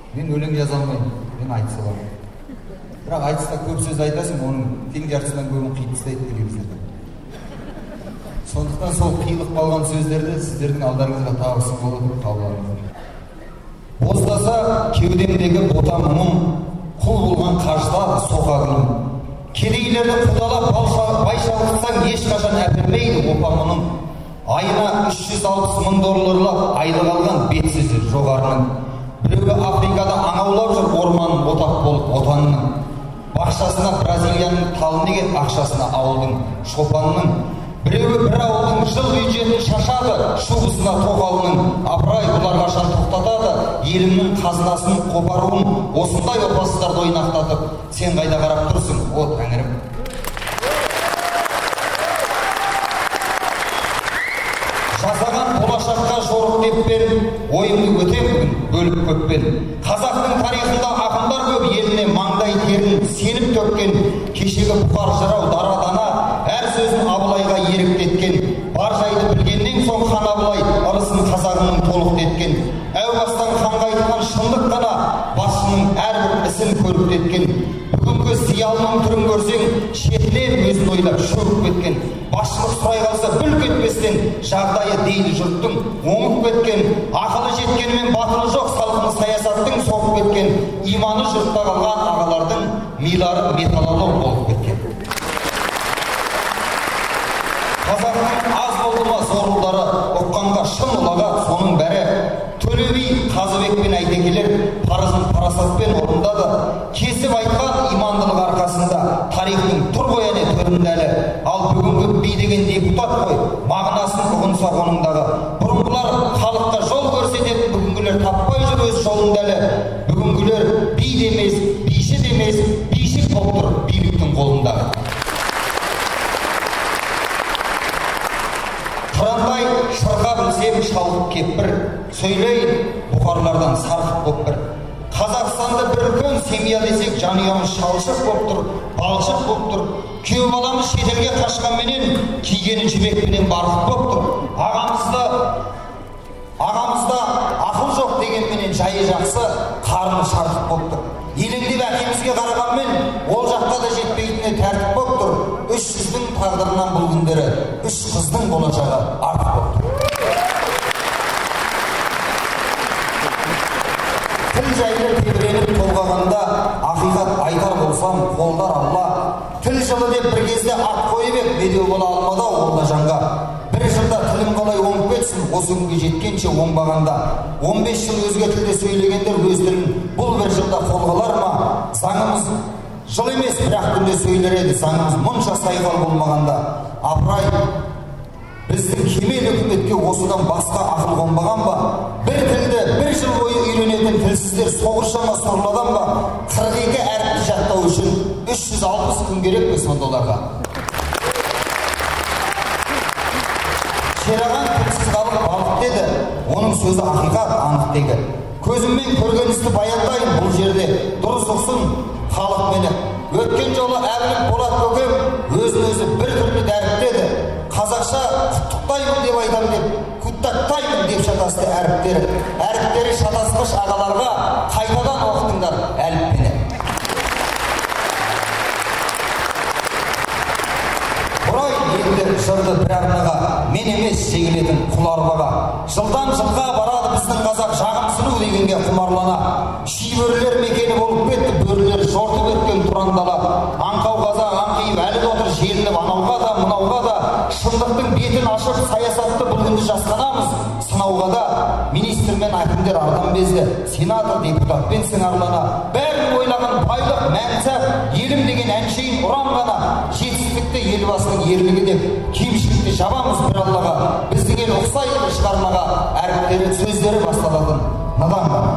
Мен өлең жаза алмаймын, мен айтыс аламын. Бірақ айтыста көп сөз айтасың, оның тең жартысынан көбін қиып тастайды телевизорда. Сондықтан сол қиылып қалған сөздерді сіздердің алдарыңызға табысым болып қабыл алыңыздар. Боздаса кеудемдегі бота мұңым, құл болған қажда соқа күнім. Кедейлерді қудалап байшалқытсаң ешқашан әпермейді опа мұның. Айына 360 мың долларлап айлық алған бетсізі жоғарының. Біреуі Африкада аңаулап жүр орманын отап болып отанының. Бақшасына Бразилияның талын егер ақшасына ауылдың шопанның. Біреуі бір ауылдың жыл бюджетін шашады шубысына тоқалының. Апырай бұлар қашан тоқтатады елімнің қазынасын қопаруын. Осындай опасыздарды ойнақтатып сен қайда қарап тұрсың о тәңірім. Жасаған болашаққа жорық деппен, ойымды өтем бүгін бөліп көппен. Қазақтың тарихында ақындар көп еліне маңдай терін сеніп төккен. Кешегі бұқар жырау дарадана, әр сөзін Абылайға еріктеткен. Бар жайды білгеннен соң хан Абылай ырысын қазағының толық еткен. Әу бастан ханға айтқан шындық қана басшының әрбір ісін көріп еткен. Бүгінгі зиялының түрін көрсең, шетінен өзін ойлап шөгіп кеткен. Басшылық сұрай қалса бүлк етпестен, жағдайы дейді жұрттың оңып кеткен. Ақылы жеткенімен батылы жоқ салқын саясаттың соғып кеткен. Иманы жұртта қалған ағалардың милары металлолом болып кеткен. Қазақтың аз болды ма зорлықтары, ұққанға шын ұлаға соның бәрі. Төле би Қазыбек пен Әйтекелер парызын парасатпен орындады. Кесіп айтқан имандылық арқасында тарихтың тұр қояне төріндәлі. Ал бүгінгі би деген депутат қой, мағынасын ұғынса оныңдағы. Бұрынғылар халыққа жол көрсететін, бүгінгілер таппай жүр өз жолындәлі. Бүгінгілер би демес, биші демес, бишік болып тұр биліктің қолындағы. Қырандай шырға білсем шалғып кеп бір, сөйлейін бұқарлардан сарқып боп бір. Қазақстанды бір үлкен семья десек жанұямыз шалшық боп тұр, балшық боп тұр. Күйеу баламыз шетелге қашқанменен кигені жібекпенен барқып боп тұр. Ағамызда ақыл жоқ дегенменен жайы жақсы, қарны шартып боп тұр. Елеңдеп әкемізге қарағанмен ол жақта да жетпейтіне тәртіп боп тұр. 300-дің тағдырынан бұл күндері 3 қыздың болашағы артып боп тұр. Тіл жайлы тебіреніп толғағанда ақиқат айтар болсам қолдар Алла. Тіл жылы деп бір кезде ат қойып ек медеу бола алмады ол да жанға. Бір жылда тілім қалай оңып кетсін осы күнге жеткенше оңбағанда. 15 жыл өзге тілде сөйлегендер өз тілін бұл бір жылда қолғалар ма? Заңымыз жыл емес бірақ күнде сөйлер еді заңымыз мұнша сайқал болмағанда. Апырай, біздің кемел үкіметке осыдан басқа ақыл қонбаған ба? Бір тілді бір жыл бойы үйренетін тілсіздер соғыршама сорладан ба? 42 әріпті жаттау үшін 360 күн керек пе сонда оларға? Шераған тілсіз халық балық деді, оның сөзі ақиқат анық тегі. Көзіммен көрген істі баяндайын бұл жерде, дұрыс ұқсын халық мені. Өткен жолы әбіліп Болат көкем өзін-өзі бір түрлі дәріптеді. Қазақша құттықтаймын деп айтам деп, құттақтаймын деп шатасты әріптері. Әріптері шатасқыш ағаларға қайтадан оқытыңдар әліппені. Бұрай енді жырды бір арнаға, мен емес жегілетін құл арбаға. Жылдан жылға барады біздің қазақ жағымсыну дегенге құмарлана. Шибөрілер мекені болып кетті, бөрілер жортып өткен тұрандала. Аңқау қазақ аңқиып әлі отыр желініп анауға да мынауға да. Шындықтың бетін ашып саясатты бұл күнді жасқанамыз. Сынауға да министр мен әкімдер ардан безді, сенатор депутатпен сыңарлана. Бәрін ойлаған байлық мәнсап, елім деген әншейін ұран ғана. Жетістікті елбасының ерлігі деп, кемшілікті жабамыз бір Аллаға. Біздің ел ұқсайды шығармаға, әріптері сөздері басталатын надан ғана.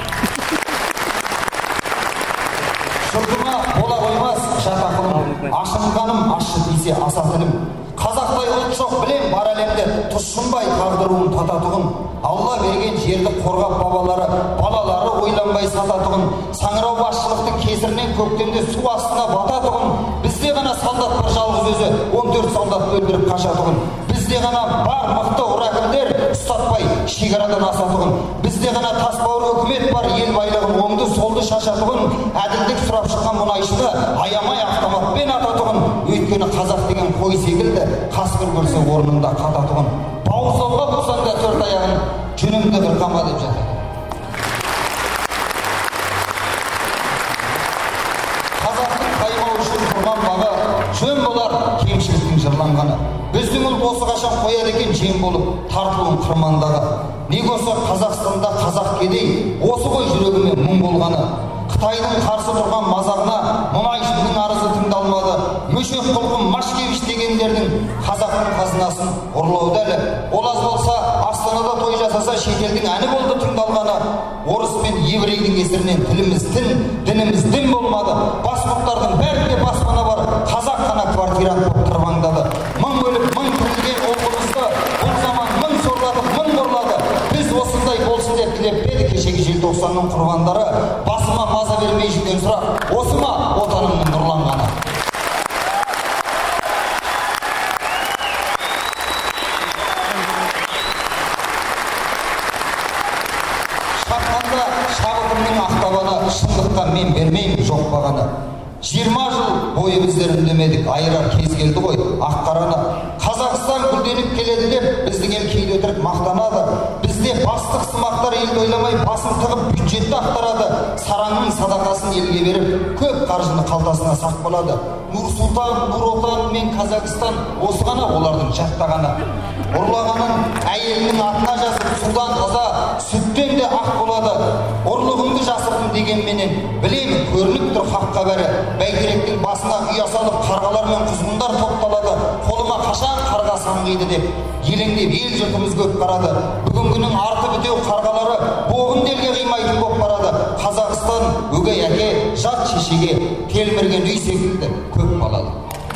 Жұртыма бола қоймас жат ақылым, ашынғаным ашы десе аса тілім. Қазақтай ұлт жоқ білем бар әлемде, тұшынбай тағдыруын тататұғын. Алла берген жерді қорғап балалары ойланбай сататұғын. Саңырау басшылықтың кесірінен көктемде су астына бататұғын. Бізде ғана солдат бар жалғыз өзі, 14 солдат өлтіріп қашатұғын. Бізде ғана бар мықты ұракілдер ұстатпай шекарадан асатұғын. Бізде ғана тасбауыр өкімет бар ел байлығын жолды шашатұғын, әділдік сұрап шыққан мұнайшыды аямай автоматпен ататұғын. Өйткені қазақ деген қой секілді, қасқыр көрсе орнында қататұғын. Бауырсауға болсаң да төрт аяғын, жүнімді қырқама деп жатыр. Қазақтың қаймау үшін тұрған бағы, жөн болар кемшіліктің жырланғаны. Біздің ұл осы қашан қояр екен жем болып, тартылуын қырмандағы. Неге осы Қазақстанда қазақ кедей, осы ғой жүрегіме мұң болғаны. Қытайдың қарсы тұрған мазағына мұнайшының арызы тыңдалмады. Мөшек құлқын Машкевич дегендердің қазақтың қазынасын ұрлауды әлі. Ол аз болса, Астанада той жасаса шетелдің әні болды тыңдалғаны. Орыс пен еврейдің кесірінен тіліміз тін, дініміз дін болмады. Бас мұқтардың бәрінде баспана бар, қазақ қана квартирант болып тырбаңдады. Мың өліп, мың тірілген ұлтымызды бұл заман мың сорлатып, мың қорлады. Біз осындай болсын деп тілеп пе еді кешегі желтоқсанның құрбандары. Басыма маза бермей жүрген сұрақ, осы ма отанымның нұрланғаны? Шапқанда шабытымның ақтабаны, шындыққа мен бермеймін жоқ бағаны. 20 жыл бойы біздер үндемедік, айырар кез келді ғой ақ-қараны. Қазақстан гүлденіп келеді деп біздің ел кейде өтірік мақтанады. Бізде бастық сымақтар елді ойламай басын тығып бюджетті ақтарады. Сараңның садақасын елге беріп, көп қаржыны қалтасына сақ болады. Нұр-Сұлтан, Нұр-Отан мен Қазақстан осы ғана олардың жаттағаны. Ұрлағанын әйелінің атына жазып, судан таза, сүттен де ақ болады. Ұрлығымды жасырдым дегенменен білемін, көрініп тұр хаққа бәрі. Бәйтеректің басына ұя салып қарғалар мен құзғындар топталады. Қолыма қашан қарға саңғиды деп елеңдеп ел жұртымыз көп қарады. Бүгінгінің арты бітеу қарғалары боғын делге қимайтын боп барады. Қазақстан өгей әке, жат шешеге телмірген үй секілді көп балалы.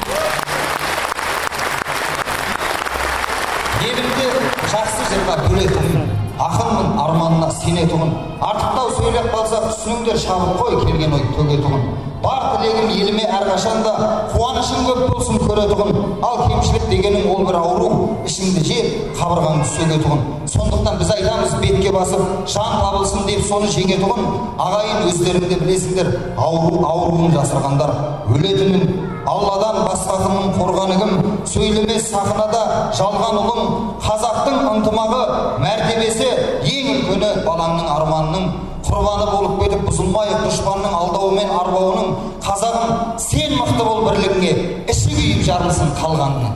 Елімді жақсы жырға бөлетұғын, ақынмын арманына сенетұғын. Артықтау сөйлеп қалсақ түсініңдер, шабып қой келген ой төгетұғын. Бар тілегім еліме әрқашанда қуанышың көп болсын көретұғын. Ал кемшілік дегенің ол бір ауру, ішіңді жеп, қабырғаңды сөгетұғын. Сондықтан біз айтамыз, бетке басып, жан табылсын деп соны жеңетұғын. Ағайын өздеріңді білесіңдер, ауруын жасырғандар өлетінін. Алладан басқасының қорғаны кім? Сөйлемес сахнада жалған ұлың. Қазақтың ынтымағы, мәртебесі ең үлкені балаңның арманының. Құрбаны болып кетіп бұзылмайық дұшпанның алдауы мен арбауының. Қазағым, сен мықты бол бірлігіңе, іші күйіп жарылсын қалғанның.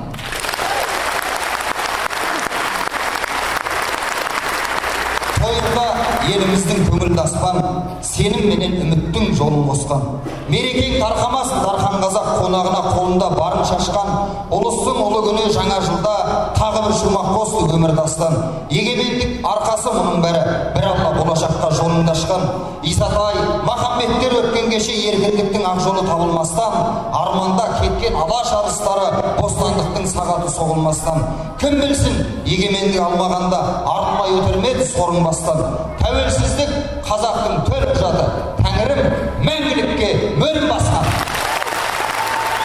Тойында еліміздің көңілді аспан, сенім менен үміттің жолын қосқан. Мерекең тарқамасын дархан қазақ қонағына қолында барын шашқан. Ұлыстың ұлы күні жаңа жылда тағы бір шумақ қосты өмір дастан. Егемендік арқасы мұның бәрі, бір алла болашаққа жолында ашқан. Исатай, Махамбеттер өткен кеше еркіндіктің ақ жолы табылмастан, арманда кеткен алаш арыстары бостандықтың сағаты соғылмастан. Кім білсін, егемендік алмағанда артмай өтірмеді сорын бастан. Тәуелсіздік қазақтың төл құжаты,